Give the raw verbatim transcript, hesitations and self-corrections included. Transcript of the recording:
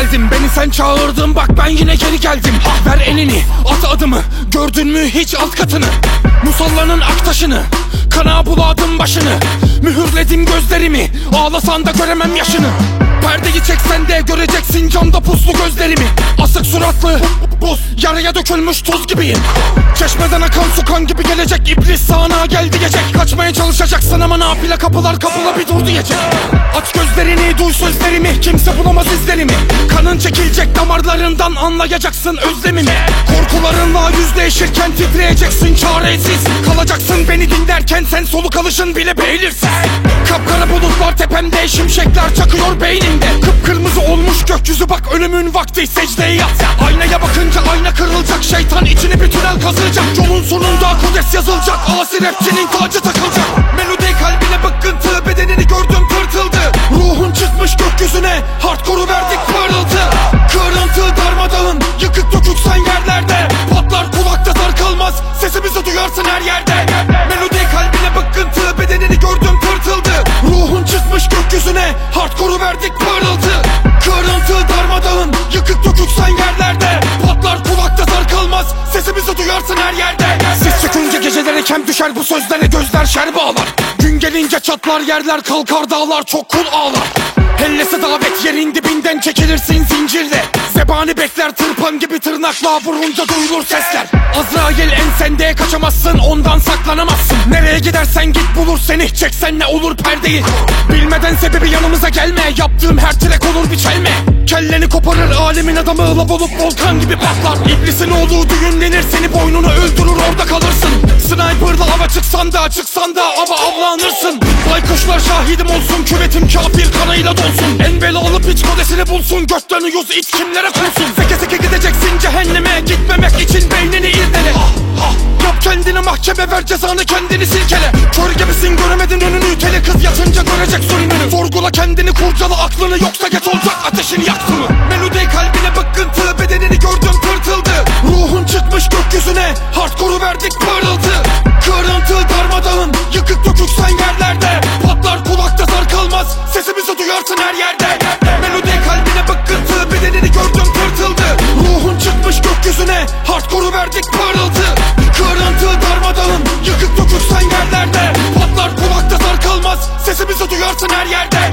geldim, beni sen çağırdın, bak ben yine geri geldim. Ver elini, at adımı, gördün mü hiç alt katını? Musallanın aktaşını, kana buladım başını. Mühürledim gözlerimi, ağlasan da göremem yaşını. Perdeyi çeksen de göreceksin camda puslu gözlerimi. Asık suratlı, buz, yaraya dökülmüş tuz gibiyim. Çeşmeden akan su kan gibi gelecek, iblis sağına gel diyecek. Kaçmaya çalışacaksın ama nafile kapılar kapıla bir dur diyecek. Aç gözlerini, duy sözlerimi, kimse bulamaz izlerimi. Kanın çekilecek damarlarından, anlayacaksın özlemimi. Korkularınla yüzleşirken titreyeceksin çaresiz. Kalacaksın beni dinlerken, sen soluk alışın bile belirsiz. Kapkara bulutlar tepemde, şimşekler çakıyor beynimde. Kıpkırmızı olmuş gökyüzü, bak ölümün vakti, secdeye yat. Aynaya bakınca ayna kırılacak, şeytan içini bir tünel kazıyacak. Yolun sonunda kodes yazılacak, asi rapçinin tacı takılacak. Melodi kalbine bıkkıntı, bedenini gördüm tırtıldı. Ruhun çıkmış gökyüzüne, hardcore'u verdik pırıltı. Kırıntı darmadağın, yıkık dökük sen yerlerde. Patlar kulakta zar kalmaz, sesimizi duyarsın her yerde. Melodi kalbine bıkkıntı, bedenini gördüm tırtıldı. Ruhun çıkmış gökyüzüne, hardcore'u verdik pırıltı. Kırıntı darmadağın, yıkık dökük sen yerlerde. Patlar kulakta zar kalmaz, sesimizi duyarsın her yerde. Siz çıkınca gecelere kem düşer, bu sözlere gözler şer bağlar. Gün gelince çatlar yerler, kalkar dağlar, çok kul ağlar. Hellesi davet, yerin dibinden çekilirsin zincirle. Zebani bekler, tırpan gibi tırnakla vurunca duyulur sesler. Azrail ensende, kaçamazsın ondan, saklanamazsın. Nereye gidersen git bulur seni, çeksen ne olur perdeyi. Bilmeden sebebi yanımıza gelme, yaptığım her tilek olur bir çelme. Kelleni koparır alemin adamı, lav olup volkan gibi patlar. İblisin olduğu düğümlenir, seni boynunu öldürür, orada kalırsın. Sniper'la ava çıksan da çıksan da ava avlanırsın. Baykuşlar şahidim olsun, küvetim kafir kanıyla dolsun. En belalı piç kodesini bulsun, gökten yüz it kimlere kursun. Seke seke gideceksin cehenneme, gitmemek için beynini irdele. Yap kendini mahkeme, ver cezanı kendini silkele. Kör gibisin, göremedin önünü, tele kız yatınca görecek zulmünü. Sorgula kendini, kurcala aklını, yoksa geç olacak ateşin yaktı mı? Melodi kalbine bıkkıntı, bedenini gördüm tırtıldı. Ruhun çıkmış gökyüzüne, hardcore'u verdik pırıltı. Kırıntı darmadağın, yıkık dökük sen yerlerde. Patlar kulakta zar kalmaz, sesimizi duyarsın her yerde. Melodi kalbine bıkkıntı, bedenini gördüm tırtıldı. Ruhun çıkmış gökyüzüne, hardcore'u verdik pırıltı. Kırıntı darmadağın, yıkık dökük sen yerlerde. Patlar kulakta zar kalmaz, sesimizi duyarsın her yerde.